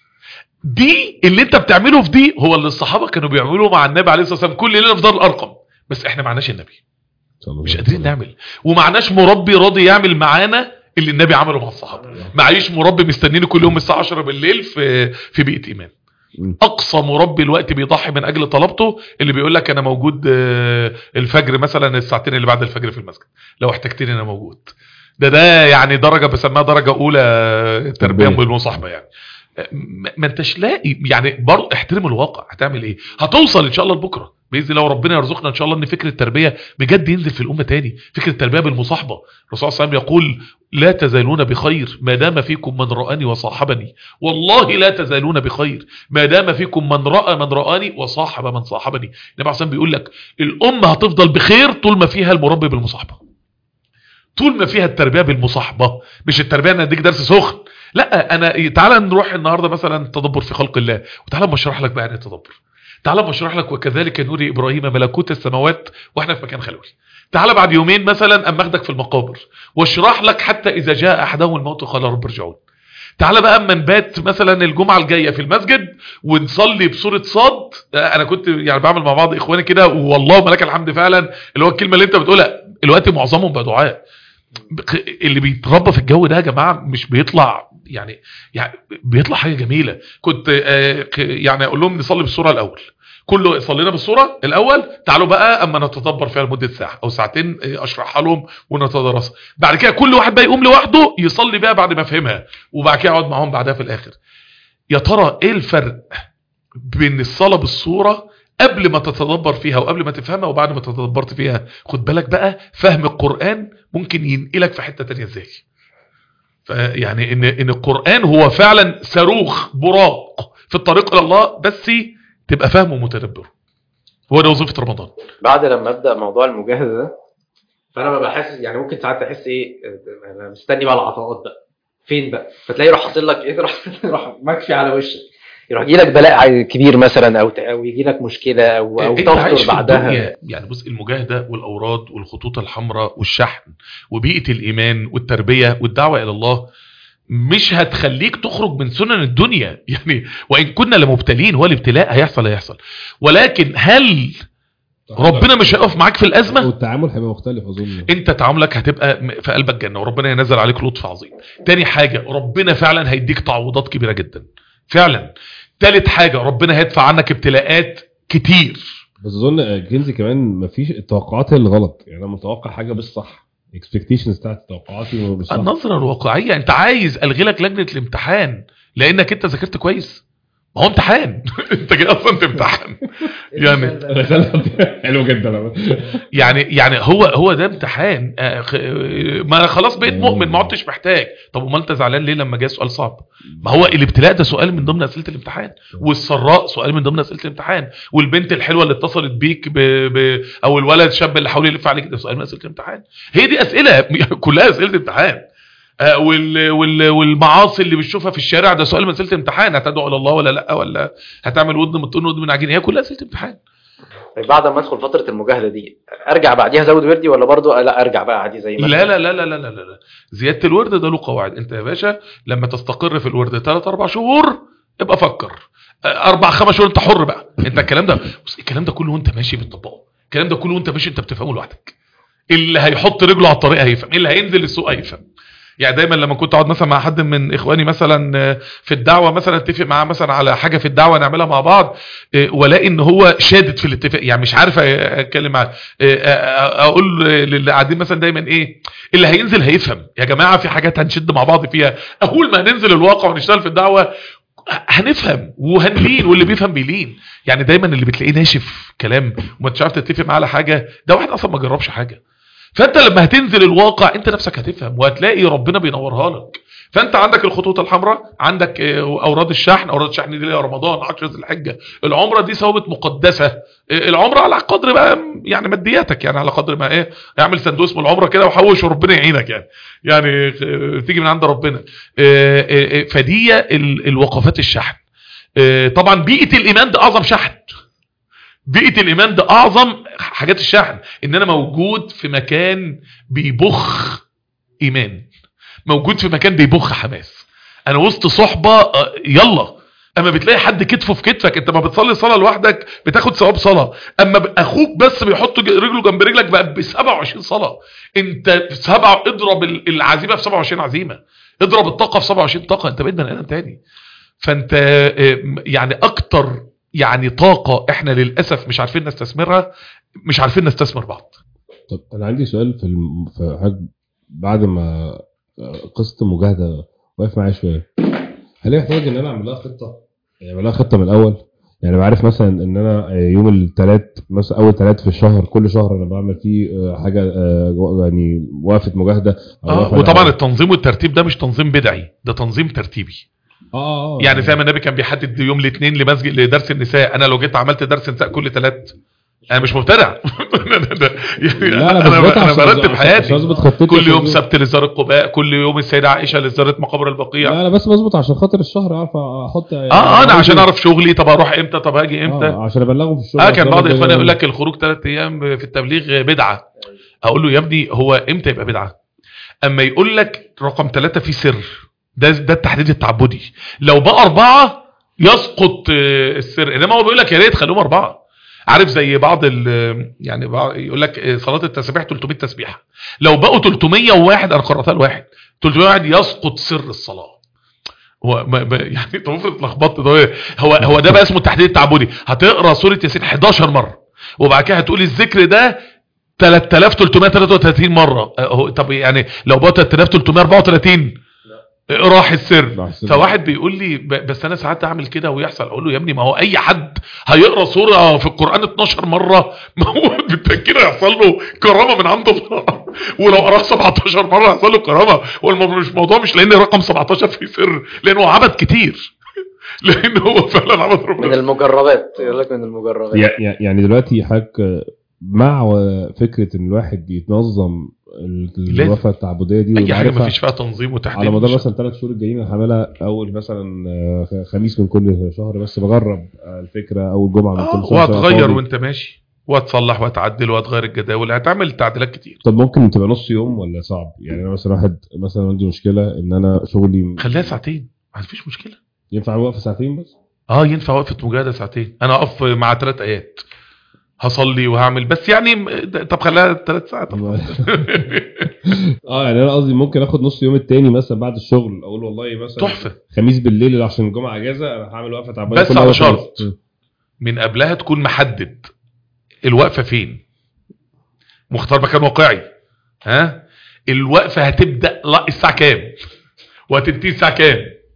S3: دي اللي انت بتعمله في دي هو اللي الصحابه كانوا بيعملوه مع النبي عليه الصلاه والسلام كل ليله في دار الارقم، بس احنا معناش النبي، مش قادرين نعمل، ومعناش مربي راضي يعمل معانا اللي النبي عمله مع الصحابه. معيش مربي مستنيني كل يوم الساعه عشرة بالليل في في بيئه ايمان. اقصى مربي الوقت بيضحي من اجل طلبته اللي بيقول لك انا موجود الفجر مثلا الساعتين اللي بعد الفجر في المسجد، لو احتجتني انا موجود. ده ده يعني درجه بسميها درجه اولى تربيه بالمصاحبه. يعني ما انتش لاقي يعني برضه احترم الواقع. هتعمل ايه؟ هتوصل ان شاء الله لبكره باذن الله، وربنا يرزقنا ان شاء الله ان فكره التربيه بجد ينزل في الامه تاني، فكره التربيه بالمصاحبه. الرسول صلى الله عليه وسلم يقول لا تزالون بخير ما دام فيكم من رآني وصاحبني، والله لا تزالون بخير ما دام فيكم من رأى من رآني وصاحب من صاحبني. النبي عليه الصلاه والسلام بيقول لك الامه هتفضل بخير طول ما فيها المربي بالمصاحبه، طول ما فيها التربيه بالمصاحبه. مش التربيه ان اديك درس سخن، لا، انا تعالى نروح النهارده مثلا تدبر في خلق الله، وتعالى بشرح لك بقى يعني التدبر. تعالى بشرح لك وكذلك نوري ابراهيم ملكوت السماوات واحنا في مكان خلوي. تعالى بعد يومين مثلا اما اخدك في المقابر واشرح لك حتى اذا جاء احدهم الموت قال رب ارجعون. تعالى بقى اما نبات مثلا الجمعه الجايه في المسجد ونصلي بسوره صاد. انا كنت يعني بعمل مع بعض اخواني كده والله ملك الحمد فعلا اللي هو الكلمه اللي انت بتقولها الوقت معظمهم بقى دعاء. اللي بيتربى في الجو ده يا جماعه مش بيطلع يعني يعني بيطلع حاجه جميله. كنت يعني اقول لهم نصلي بالسوره الاول، كله صلينا بالسوره الاول، تعالوا بقى اما نتدبر فيها لمده ساعه او ساعتين اشرحها لهم ونتدرسها. بعد كده كل واحد بقى يقوم لوحده يصلي بقى بعد ما فهمها، وبعد كده اقعد معاهم بعدها في الاخر. يا ترى ايه الفرق بين الصلاه بالسوره قبل ما تتدبر فيها وقبل ما تفهمها وبعد ما تتدبرت فيها؟ خد بالك بقى فهم القرآن ممكن ينقلك في حتة تانية ازاي. فيعني ان ان القرآن هو فعلا صاروخ براق في الطريق الى الله، بس تبقى فاهمه ومتدبره. هو ده وظيفة رمضان.
S2: بعد لما ابدا موضوع المجاهدة ده فانا ببقى حاسس يعني ممكن ساعات تحس ايه انا مستني بقى العطاءات بقى فين بقى، فتلاقي يروح حاصل لك ايه، يروح يروح مكفي على وشك، يروح يجي لك بلاء كبير مثلا او او يجي لك مشكله او او تفطر بعدها.
S3: يعني بص المجاهده والاوراد والخطوط الحمراء والشحن وبيئه الايمان والتربيه والدعوه الى الله مش هتخليك تخرج من سنن الدنيا. يعني وان كنا لمبتلين، هو الابتلاء هيحصل هيحصل، ولكن هل ربنا مش هيقف معاك في الازمه؟
S1: والتعامل هيبقى مختلف اظن.
S3: انت تعاملك هتبقى في قلبك جنه وربنا ينزل عليك لطف عظيم. تاني حاجه ربنا فعلا هيديك تعويضات كبيره جدا فعلا. تالت حاجة ربنا هيدفع عنك ابتلاءات كتير.
S1: بس اظن كنزي كمان مفيش التوقعات اللي غلط، يعني انا متوقع حاجة مش صح، اكسبكتيشنز بتاعت توقعاتي مش صح.
S3: النظرة الواقعية انت عايز الغي لك لجنة الامتحان لانك انت ذاكرت كويس، ما هو امتحان انت كده اصلا تمتحن يعني
S1: حلو جدا.
S3: يعني يعني هو هو ده امتحان. ما خلاص بقيت مؤمن ما عدتش محتاج. طب امال انت زعلان ليه لما جاء سؤال صعب؟ ما هو الابتلاء ده سؤال من ضمن اسئله الامتحان، والسراء سؤال من ضمن اسئله الامتحان، والبنت الحلوه اللي اتصلت بيك ب... ب... او الولد الشاب اللي حاول يلف عليك ده سؤال من اسئله الامتحان. هي دي اسئله كلها اسئله امتحان. وال وال والمعاصي اللي بتشوفها في الشارع ده سؤال من اسئله امتحان. هتدعو الى الله ولا لا، ولا هتعمل ودن من طين ودن من عجين؟ هي كلها اسئله امتحان.
S2: طيب بعد ما ادخل فتره المجاهده دي ارجع بعديها ازود وردي ولا برضه لا ارجع بقى عادي زي ما
S3: لا لا لا لا لا لا لا زياده الورد ده له قواعد. انت يا باشا لما تستقر في الورد ثلاثة أربعة شهور ابقى فكر، اربع خمس شهور انت حر بقى. انت الكلام ده بص الكلام ده كله وانت ماشي بتطبقه، الكلام ده كله وانت ماشي انت بتفهمه لوحدك. اللي هيحط رجله على الطريق هيفهم، اللي هينزل السوق هيفهم. يعني دايما لما كنت اقعد مثلا مع حد من اخواني مثلا في الدعوه مثلا اتفق معاه مثلا على حاجه في الدعوه نعملها مع بعض، والاقي ان هو شادد في الاتفاق، يعني مش عارف اتكلم معاه، اقول للي قاعدين مثلا دايما ايه اللي هينزل هيفهم يا جماعه، في حاجات هنشد مع بعض فيها، اول ما هننزل الواقع ونشتغل في الدعوه هنفهم وهنلين، واللي بيفهم بيلين. يعني دايما اللي بتلاقيه ناشف كلام وما انتش عارف تتفق معاه على حاجه، ده واحد اصلا ما جربش حاجه. فانت لما هتنزل الواقع انت نفسك هتفهم وهتلاقي ربنا بينورها لك. فانت عندك الخطوط الحمراء، عندك اوراد الشحن، اوراد الشحن دي رمضان، عشرة ذي الحجه، العمره دي ثوابت مقدسه، العمره على قدر بقى يعني مادياتك، يعني على قدر ما ايه اعمل صندوق اسمه العمره كده وحوش وربنا يعينك، يعني يعني تيجي من عند ربنا. فدي الوقفات الشحن. طبعا بيئه الايمان ده اعظم شحن، بيئة الإيمان ده أعظم حاجات الشحن، إن أنا موجود في مكان بيبخ إيمان، موجود في مكان بيبخ حماس، أنا وسط صحبة يلا. أما بتلاقي حد كتفه في كتفك، أنت ما بتصلي صلاة لوحدك بتاخد ثواب صلاة، أما أخوك بس بيحط رجله جنب رجلك بقى ب سبعة وعشرين صلاة. أنت سبعة اضرب العزيمة في سبعة وعشرين عزيمة، اضرب الطاقة في سبعة وعشرين طاقة، أنت بقيت بني آدم تاني. فأنت يعني أكتر يعني طاقة احنا للأسف مش عارفين نستثمرها، مش عارفين نستثمر بعض.
S1: طب انا عندي سؤال في, الم... في حاجة بعد ما قصة المجاهدة واقف معايا شوية، هل يحتاج ان انا اعمل لها خطة، يعني اعمل لها خطة من الاول؟ يعني بعرف مثلا ان انا يوم الثلاث مثلا اول ثلاث في الشهر كل شهر انا بعمل فيه حاجة يعني وقفة مجاهدة.
S3: اه وطبعا التنظيم والترتيب ده مش تنظيم بدعي، ده تنظيم ترتيبي.
S1: اه
S3: يعني فاهم النبي كان بيحدد يوم الاثنين لمسجد لدرس النساء، انا لو جيت عملت درس نساء كل ثلاث انا مش مبتدع. يعني
S1: لا
S3: انا انا, أنا برتب حياتي، كل يوم
S1: عشان...
S3: سبت لزيارة قباء، كل يوم السيدة عائشة لزيارة مقابر البقيع.
S1: لا انا بس بظبط عشان خاطر الشهر اعرف احط
S3: اه اه انا عشان اعرف شغلي، طب اروح امتى، طب هاجي امتى،
S1: آه عشان ابلغه في الشغل.
S3: اه كان بعض اخواني يقول لك الخروج ثلاث ايام في التبليغ بدعة، اقول له يا ابني هو امتى يبقى بدعة؟ اما يقول لك رقم ثلاثة في سر، ده ده التحديد التعبدي، لو بقى أربعة يسقط السر، إنما هو بيقول لك يا ريت خلوهم أربعة. عارف زي بعض يعني بعض يقول لك صلاة التسبيح ثلاثمية تسبيحة، لو بقوا ثلاثمية وواحد أنا قرأتها لواحد ثلاثمية وواحد يسقط سر الصلاة. هو يعني انت المفروض اتلخبطت ده، هو هو ده بقى اسمه التحديد التعبدي. هتقرا سورة ياسين حداشر مرة وبعد كده هتقول الذكر ده ثلاثة آلاف وثلاثمية وثلاثة وثلاثين مرة، طب يعني لو بقى ثلاثة آلاف وثلاثمية وأربعة وثلاثين راح السر. فواحد بيقول لي بس انا ساعات اعمل كده ويحصل، اقول له يا ابني ما هو اي حد هيقرا سوره في القران اتناشر مره ما هو بالتاكيد هيحصل له كرامه من عند الله، ولو قراها سبعتاشر مره هيحصل له كرامه. والموضوع مش لان رقم سبعتاشر في سر، لانه عبد كتير، لان هو فعلا عبد ربنا.
S2: من المجربات يقول لك من المجربات.
S1: يعني دلوقتي حضرتك مع فكره ان الواحد يتنظم الوقفه التعبديه دي،
S3: اي حاجه ما فيش فيها تنظيم وتحديد
S1: على مدار مثلا ثلاث شهور الجايين هعملها اول مثلا خميس من كل شهر، بس بجرب الفكره اول جمعه من كل شهر،
S3: وهتغير وانت ماشي وهتصلح وهتعدل وهتغير الجداول، هتعمل تعديلات كتير.
S1: طب ممكن تبقى نص يوم ولا صعب؟ يعني انا مثلا واحد مثلا عندي مشكله ان انا شغلي
S3: خليها ساعتين، ما فيش مشكله.
S1: ينفع وقفه ساعتين بس؟
S3: اه ينفع وقفه مجاهده ساعتين، انا اقف مع ثلاث ايات هصلي وهعمل بس يعني، طب خليها ثلاث ساعات.
S1: اه يعني انا قصدي ممكن اخد نص يوم التاني مثلا بعد الشغل، اقول والله مثلا
S3: تحفه
S1: خميس بالليل عشان الجمعه اجازه انا هعمل وقفه تعبانه،
S3: بس على شرط من قبلها تكون محدد الوقفه فين، مختار مكان واقعي. ها الوقفه هتبدا لا الساعه كام وهتنتهي الساعه كام،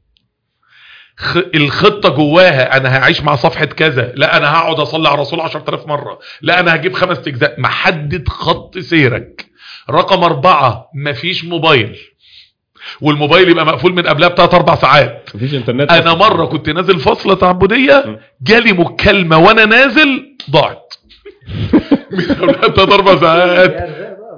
S3: الخطة جواها انا هعيش مع صفحة كذا، لا انا هقعد اصلي على الرسول عشرة آلاف مرة، لا انا هجيب خمس اجزاء. محدد خط سيرك. رقم اربعة مفيش موبايل، والموبايل يبقى مقفول من قبلها بثلاث اربع ساعات.
S1: مفيش انترنت.
S3: انا مرة كنت نازل فصلة تعبدية جالي مكالمة وانا نازل ضاعت من قبلها ثلاث اربع ساعات.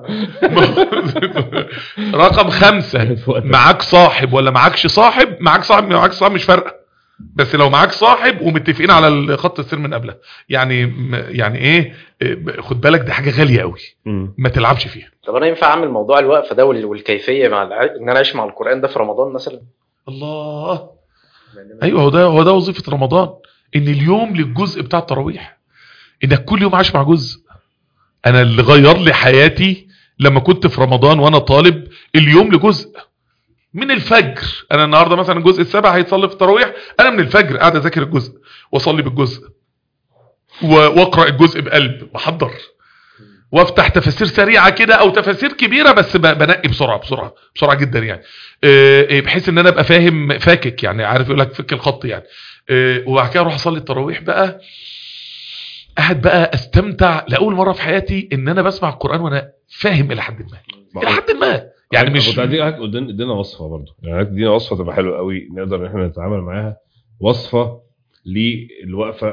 S3: رقم خمسة معاك صاحب ولا معاكش صاحب، معاك صاحب معاك صاحب مش فارقة، بس لو معاك صاحب ومتفقين على خط السير من قبلها، يعني يعني ايه خد بالك دي حاجة غالية قوي ما تلعبش فيها.
S2: طب انا ينفع اعمل موضوع الوقفة ده والكيفية مع الع... ان انا اعيش مع القرآن ده في رمضان مثلا؟
S3: الله ايوه هو ده هو ده وظيفة رمضان، ان اليوم للجزء بتاع التراويح، انك كل يوم عايش مع جزء. انا اللي غير لي حياتي لما كنت في رمضان وانا طالب اليوم لجزء، من الفجر. انا النهارده مثلا الجزء السابع هيتصلي في التراويح، انا من الفجر قاعد اذاكر الجزء واصلي بالجزء واقرا الجزء بقلب واحضر وافتح تفاسير سريعه كده او تفاسير كبيره، بس بنقي بسرعه بسرعه بسرعه جدا يعني، بحيث ان انا ابقى فاهم فاكك يعني، عارف يقول لك فك الخط يعني. وبعد كده اروح اصلي التراويح بقى، قاعد بقى استمتع لاول مره في حياتي ان انا بسمع القران وانا فاهم الى حد ما الى حد ما يعني. مش
S1: ادينا وصفه برضه يعني، ادينا وصفه تبقى حلوه قوي نقدر ان احنا نتعامل معاها، وصفه للوقفه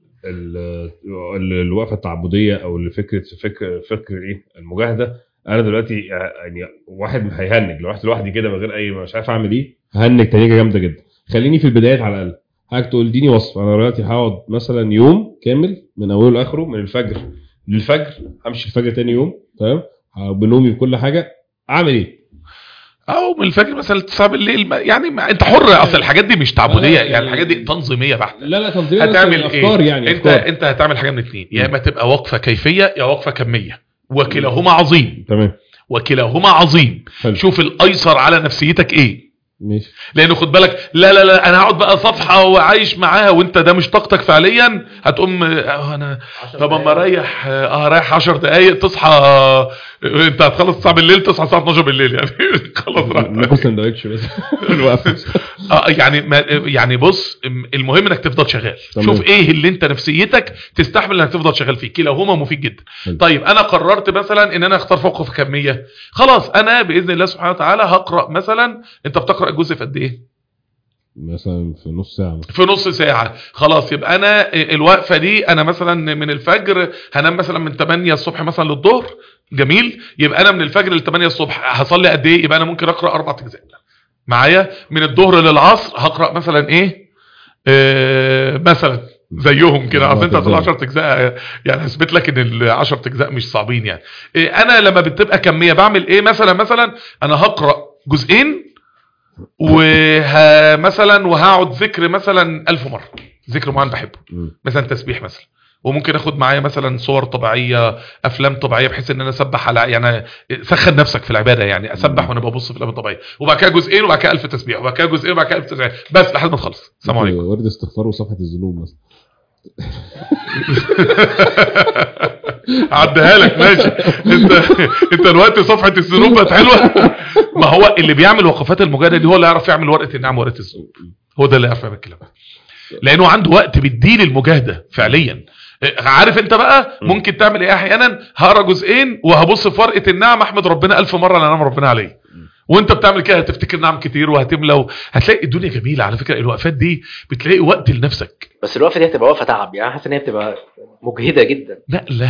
S1: الوقفه التعبديه او لفكره فكر فكر ايه المجاهده. انا دلوقتي يعني واحد هيهنج لو رحت لوحدي كده من غير اي مش عارف اعمل ايه، هنج تانية جامده جدا. خليني في البدايات على الاقل، حضرتك تقول اديني وصفه. انا دلوقتي هقعد مثلا يوم كامل من اوله لاخره من الفجر للفجر، همشي الفجر تاني يوم تمام بنومي بكل حاجه، اعمل ايه؟
S3: او من الفجر مثلا تسعة بالليل يعني، ما انت حر. اصل الحاجات دي مش تعبديه يعني، الحاجات دي تنظيميه بحته.
S1: لا لا تنظيميه،
S3: هتعمل
S1: افكار
S3: إيه؟
S1: يعني
S3: انت
S1: أفكار.
S3: انت هتعمل حاجه من اثنين، يا اما تبقى وقفه كيفيه يا وقفه كميه، وكلاهما عظيم.
S1: تمام،
S3: وكلاهما عظيم.
S1: حلو.
S3: شوف الايسر على نفسيتك ايه.
S1: ماشي.
S3: لانه خد بالك، لا لا لا انا هقعد بقى صفحه وعايش معاها وانت ده مش طاقتك فعليا، هتقوم اه انا طب اما اريح اه رايح عشر دقايق تصحى اه انت هتخلص تسعة بالليل تصحى الساعه اتناشر بالليل يعني خلاص راح
S1: ناكل سندوتش بس
S3: اه يعني ما يعني بص، المهم انك تفضل شغال.
S1: تمام.
S3: شوف ايه اللي انت نفسيتك تستحمل انك تفضل شغال فيه، كلاهما مفيد جدا.
S1: حلو.
S3: طيب انا قررت مثلا ان انا اختار وقفه كميه، خلاص انا باذن الله سبحانه وتعالى هقرا مثلا. انت بتقرا الجزء في قد ايه؟
S1: مثلا في نص ساعه مثلا.
S3: في نص ساعه. خلاص يبقى انا الوقفه دي انا مثلا من الفجر هنام مثلا من تمانية الصبح مثلا للظهر، جميل. يبقى انا من الفجر ل تمانية الصبح هصلي قد ايه؟ يبقى انا ممكن اقرا اربع اجزاء معايا. من الظهر للعصر هقرا مثلا ايه آه مثلا زيهم كده. اصل انت هتطلع عشرة اجزاء يعني، هثبت لك ان ال عشرة اجزاء مش صعبين يعني. إيه انا لما بتبقى كميه بعمل ايه؟ مثلا مثلا انا هقرا جزئين ومثلا وهقعد ذكر مثلا ألف مره، ذكر معين بحبه مثلا تسبيح مثلا، وممكن اخد معايا مثلا صور طبيعيه، افلام طبيعيه، بحيث ان انا اسبح على يعني سخن نفسك في العباده يعني، اسبح وانا ببص في الافلام الطبيعيه، وبعد كده جزئين وبعد كده ألف تسبيح وبعد كده جزئين وبعد كده ألف تسبيح بس لحد ما تخلص. السلام عليكم.
S1: ورد استغفار وصفحه الذنوب مثلا
S3: عدها لك ماشي. انت انت دلوقتي صفحه الذنوب بقت حلوه. ما هو اللي بيعمل وقفات المجاهده دي هو اللي يعرف يعمل ورقه النعم ورقه الذنوب، هو ده اللي يعرف يعمل الكلام، لانه عنده وقت بيديه للمجاهده فعليا. عارف انت بقى ممكن تعمل ايه احيانا؟ هقرا جزئين وهبص في ورقه النعم احمد ربنا الف مره انا نعم ربنا عليه، وانت بتعمل كده هتفتكر نعم كتير وهتملى، هتلاقي الدنيا جميله. على فكره الوقفات دي بتلاقي وقت لنفسك،
S2: بس الوقفه دي هتبقى وقفه تعب يعني، حاسس ان هي بتبقى مجهده جدا.
S3: نقله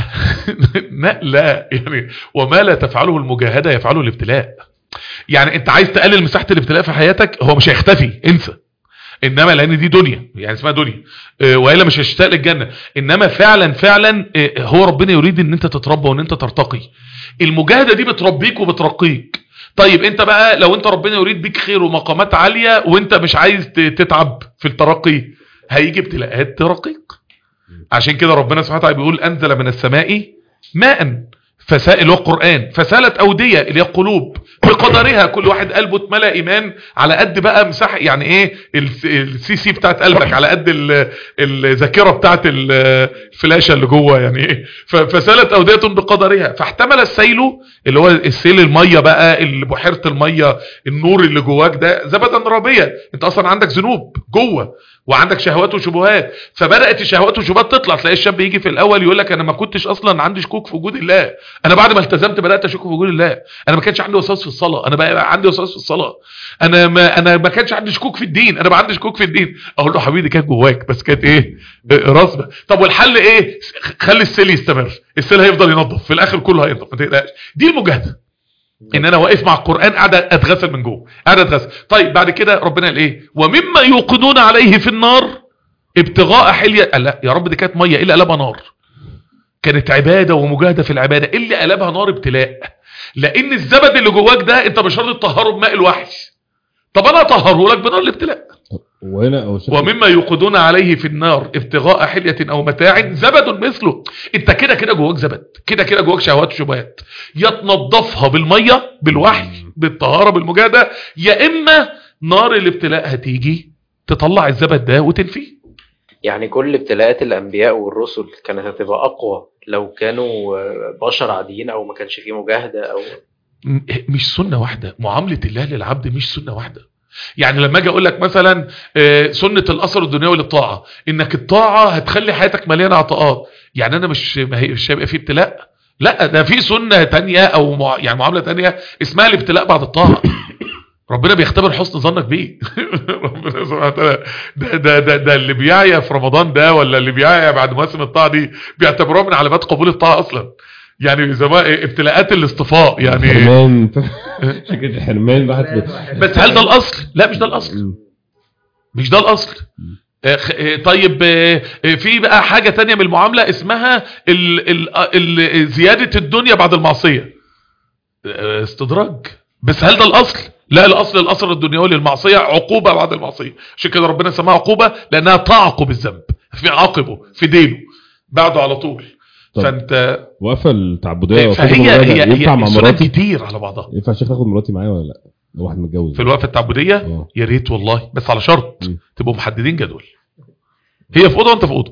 S3: نقله يعني. وما لا تفعله المجاهده يفعله الابتلاء. يعني انت عايز تقلل مساحه الابتلاء في حياتك، هو مش هيختفي انسى، انما لان دي دنيا يعني اسمها دنيا اه والا مش هتشتاق للجنه. انما فعلا فعلا اه هو ربنا يريد ان انت تتربى وان انت ترتقي. المجاهده دي بتربيك وبترقيك. طيب انت بقى لو انت ربنا يريد بيك خير ومقامات عاليه وانت مش عايز تتعب في الترقي، هيجي ابتلاءات ترقيك. عشان كده ربنا سبحانه وتعالى بيقول انزل من السماء ماء فسائل القرآن فسالت أودية اللي هي قلوب بقدرها، كل واحد قلبه اتملى إيمان على قد بقى مساحة يعني ايه السي سي بتاعت قلبك، على قد الذاكرة بتاعت الفلاشة اللي جوه يعني ايه. فسالت أودية بقدرها فاحتمل السيل اللي هو السيل المية بقى اللي بحيرة المية، النور اللي جواك ده زبدا رابيا. انت اصلا عندك ذنوب جوه وعندك شهوات وشبهات، فبدات الشهوات والشبهات تطلع. تلاقي الشاب يجي في الاول يقول لك انا ما كنتش اصلا عندي شكوك في وجود الله، انا بعد ما التزمت بدات اشك في وجود الله، انا ما كانش عندي وسواس في الصلاه، انا بقى عندي وسواس في الصلاه، انا ما انا ما كانش عندي شكوك في الدين، انا بقى عندي شكوك في الدين. اقول له حبيبي كانت جواك بس كانت ايه راسبه. طب والحل ايه؟ خلي السيل يستمر، السيل هيفضل ينظف في الاخر كله هينظف ما تقلقش. دي المجاهده، ان انا واقف مع القرآن قاعد اتغسل من جوه قاعد اتغسل. طيب بعد كده ربنا قال ايه؟ ومما يوقدون عليه في النار ابتغاء حلية. لا يا رب دي كانت ميه، ايه اللي قلبها نار؟ كانت عباده ومجاهده في العباده، ايه اللي قلبها نار؟ ابتلاء. لان الزبد اللي جواك ده انت مش راضي تطهره بماء الوحي، طب انا اطهره لك بنار الابتلاء.
S1: وهنا أو
S3: ومما يوقدون عليه في النار ابتغاء حلية او متاع زبد مثله. انت كده كده جواك زبد، كده كده جواك شهوات وشبهات، يا تنظفها بالميه بالوحي بالطهاره بالمجاهده، يا اما نار الابتلاء هتيجي تطلع الزبد ده وتنفيه.
S2: يعني كل ابتلاءات الانبياء والرسل كانت هتبقى اقوى لو كانوا بشر عاديين او ما كانش فيه مجاهده او
S3: مش سنه واحده. معامله الله للعبد مش سنه واحده. يعني لما اجي اقول لك مثلا سنه الاثر الدنيوي للطاعه، انك الطاعه هتخلي حياتك مليانه عطاءات، يعني انا مش مش هيبقى فيه ابتلاء؟ لا، ده في سنه تانية او مع يعني معامله تانية اسمها الابتلاء بعد الطاعه. ربنا بيختبر حسن ظنك بيه. ربنا سبحانه وتعالى ده, ده ده ده اللي بيعيا في رمضان ده ولا اللي بيعيا بعد مواسم الطاعه دي بيعتبروها من علامات قبول الطاعه اصلا. يعني زي ما ابتلاءات الاصطفاء يعني
S1: حرمان فكره الحرمان راحت.
S3: بس هل ده الاصل؟ لا مش ده الاصل، مش ده الاصل. طيب في بقى حاجه تانية من المعامله اسمها ال ال ال زياده الدنيا بعد المعصيه، استدراج. بس هل ده الاصل؟ لا، الاصل الاثر الدنيوي للمعصيه عقوبه بعد المعصيه، عشان كده ربنا سماها عقوبه لانها تعاقب الذنب، في عاقبه في دينه بعده على طول. فانت
S1: وقفه التعبديه
S3: فهي هي ينفع مع مراتي كتير على بعضها.
S1: ينفع شيخ اخد مراتي معايا ولا لا لو واحد متجوز
S3: في الوقفه التعبديه؟ يا ريت والله، بس على شرط م. تبقوا محددين جدول. هي في اوضه وانت في اوضه.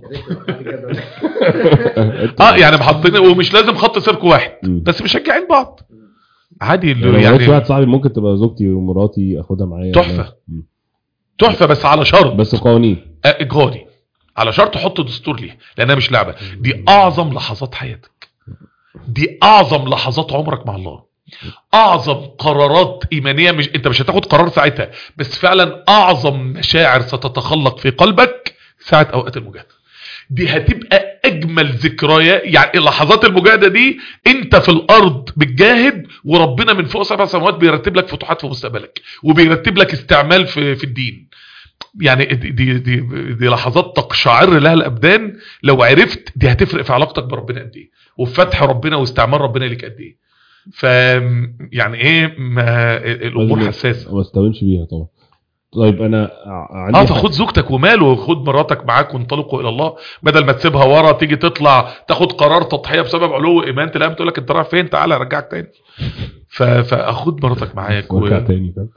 S3: اه يعني محطين، ومش لازم خط سيرك واحد م. بس مشجعين بعض عادي.
S1: يعني, يعني واحد صاحبي ممكن تبقى زوجتي ومراتي اخدها معايا
S3: تحفه تحفه، بس على شرط،
S1: بس قوانين
S3: اجباري على شرط تحط دستور ليه، لانها مش لعبه. دي اعظم لحظات حياتك، دي اعظم لحظات عمرك مع الله، اعظم قرارات ايمانيه. مش انت مش هتاخد قرار ساعتها، بس فعلا اعظم مشاعر ستتخلق في قلبك ساعه اوقات المجاهده. دي هتبقى اجمل ذكريات. يعني لحظات المجاهده دي انت في الارض بتجاهد، وربنا من فوق سبع سماوات بيرتب لك فتوحات في مستقبلك، وبيرتب لك استعمال في في الدين. يعني دي دي دي, دي لحظات تقشعر لها الابدان. لو عرفت دي هتفرق في علاقتك بربنا قد ايه، وفي فتح ربنا واستعمال ربنا ليك قد ايه. ف يعني ايه الامور حساسه،
S1: ما استوينش بيها طبعا. طيب انا عندي
S3: اه فخد زوجتك وماله، وخد مراتك معاك وانطلقوا الى الله، بدل ما تسيبها ورا تيجي تطلع تاخد قرار تضحيه بسبب علو ايمان، تلاقيها بتقول لك انت رايح فين، تعالى ارجعك تاني. فاخد مراتك معاك
S1: وارجع و... تاني فاهم.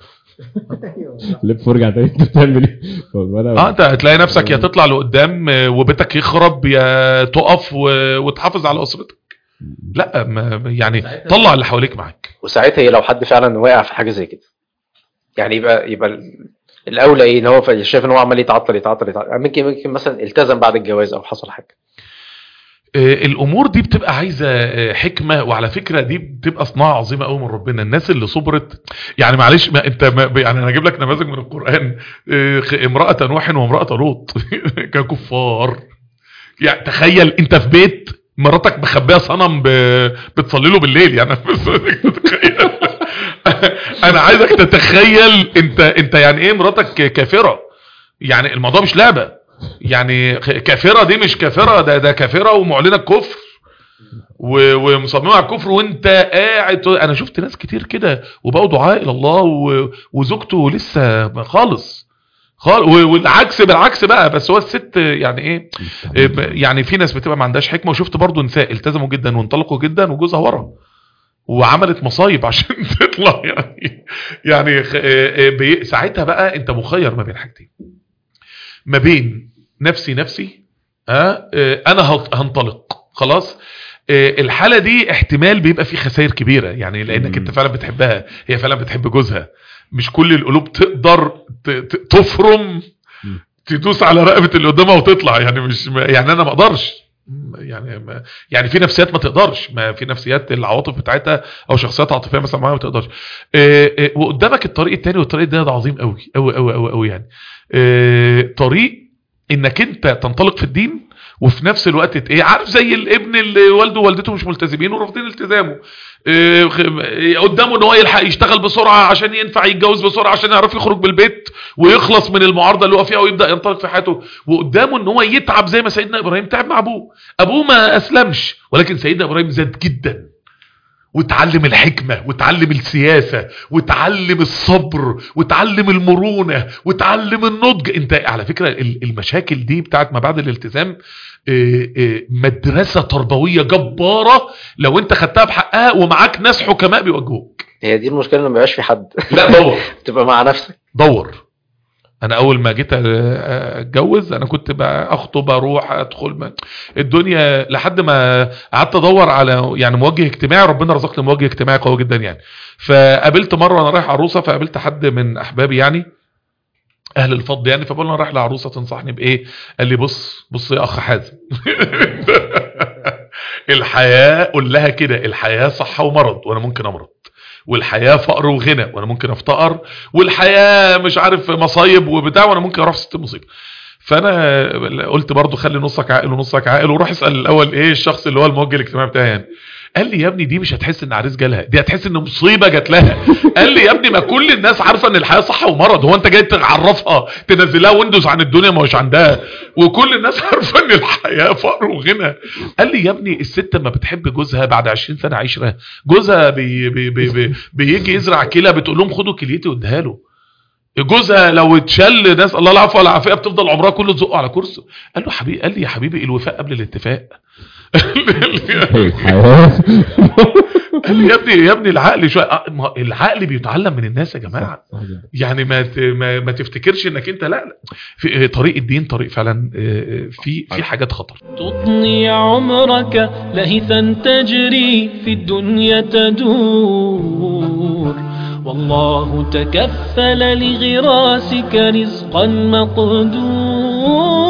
S1: لف ورجع تاني انت بتعمل ايه؟
S3: اه انت هتلاقي نفسك يا تطلع لقدام وبيتك يخرب، يا تقف و... وتحافظ على اسرتك. لا ما يعني طلع اللي حواليك معاك.
S2: وساعتها هي لو حد فعلا واقع في حاجه زي كده، يعني يبقى يبقى الاولى ايه؟ ان هو شايف ان هو عمال يتعطل يتعطل يتعطل ممكن ممكن مثلا التزم بعد الجواز او حصل حاجه.
S3: الامور دي بتبقى عايزه حكمه، وعلى فكره دي بتبقى صناعه عظيمه قوي من ربنا. الناس اللي صبرت، يعني معلش ما انت ما يعني انا هجيب لك نماذج من القران. امراه نوح وامراه لوط ككفار. يعني تخيل انت في بيت مراتك مخبيه صنم بتصلي له بالليل، يعني تتخيل. انا عايزك تتخيل انت انت يعني ايه مراتك كافره. يعني الموضوع مش لعبه، يعني كافره دي مش كافره، ده ده كافره ومعلنه الكفر ومصممه على الكفر، وانت قاعد. انا شفت ناس كتير كده وبقوا دعاء الى الله وزوجته لسه خالص خالص، والعكس بالعكس بقى. بس هو الست يعني ايه، يعني في ناس بتبقى ما عندهاش حكمه. وشفت برضو نساء التزموا جدا وانطلقوا جدا وجوزها ورا وعملت مصايب عشان تطلع. يعني يعني ساعتها بقى انت مخير ما بين حاجتين، ما بين نفسي نفسي اه انا هنطلق خلاص. الحالة دي احتمال بيبقى فيه خسائر كبيرة، يعني لانك انت فعلا بتحبها، هي فعلا بتحب جوزها. مش كل القلوب تقدر تفرم تدوس على رقبة اللي قدامها وتطلع. يعني مش يعني انا ما اقدرش، يعني ما يعني في نفسيات ما تقدرش، ما في نفسيات العواطف بتاعتها او شخصيات عاطفيه مثلا معاها ما تقدرش. وقدامك الطريق الثاني، والطريق ده, ده عظيم قوي قوي قوي قوي قوي. يعني طريق انك انت تنطلق في الدين، وفي نفس الوقت ايه، عارف زي الابن اللي والده ووالدته مش ملتزمين ورافضين التزامه، إيه قدامه ان هو يلحق يشتغل بسرعه عشان ينفع يتجوز بسرعه عشان يعرف يخرج بالبيت ويخلص من المعارضه اللي هو فيها ويبدا ينطلق في حياته. وقدامه ان هو يتعب زي ما سيدنا ابراهيم تعب مع ابوه. ابوه ما اسلمش، ولكن سيدنا ابراهيم زاد جدا وتعلم الحكمة وتعلم السياسة وتعلم الصبر وتعلم المرونة وتعلم النضج. انت على فكرة المشاكل دي بتاعت ما بعد الالتزام مدرسة تربوية جبارة لو انت خدتها بحقها ومعاك ناس حكماء بيوجهوك.
S2: هي دي المشكلة لما مبقاش في حد.
S3: لا دور
S2: تبقى مع نفسك
S3: دور. انا اول ما جيت اتجوز انا كنت بقى اخطب اروح ادخل الدنيا لحد ما قعدت ادور على يعني موجه اجتماعي. ربنا رزقني موجه اجتماعي قوي جدا يعني. فقابلت مره وانا رايح عروسه فقابلت حد من احبابي يعني اهل الفضل يعني فبقول له انا رايح لعروسه تنصحني بايه؟ قال لي بص بص يا اخ حازم الحياه قول لها كده الحياه صحه ومرض وانا ممكن امرض، والحياة فقر وغنى وانا ممكن افتقر، والحياة مش عارف مصايب وبتاع وانا ممكن اروح في ست مصيبة. فانا قلت برضو خلي نصك عاقل ونصك عاقل وروح اسأل الاول ايه الشخص اللي هو الموجه الاجتماعي بتاعي يعني. قال لي يا ابني دي مش هتحس ان عريس جالها، دي هتحس ان مصيبة جات لها. قال لي يا ابني ما كل الناس عارفة ان الحياة صحة ومرض، هو انت جاي تعرفها تنزلها ويندوز عن الدنيا ما هوش عندها، وكل الناس عارفة ان الحياة فقر وغنى. قال لي يا ابني الست ما بتحب جوزها بعد عشرين سنة عشرة جوزها بي بي بي بي بيجي يزرع كلى بتقول لهم خدوا كليتي واديها له. جوزها لو اتشل ناس الله العفو والعافيه بتفضل عمرها كله تزقه على كرسي. قال له حبيبي قال لي يا حبيبي الوفاء قبل الاتفاق. قال لي يا ابني يا ابني العقل شويه العقل بيتعلم من الناس يا جماعه يعني ما ما, ما تفتكرش انك انت لا لا في طريق الدين طريق فعلا في في حاجات خطر.
S4: تطني عمرك لهثا تجري في الدنيا تدور والله تكفل لغراسك رزقا مقدور.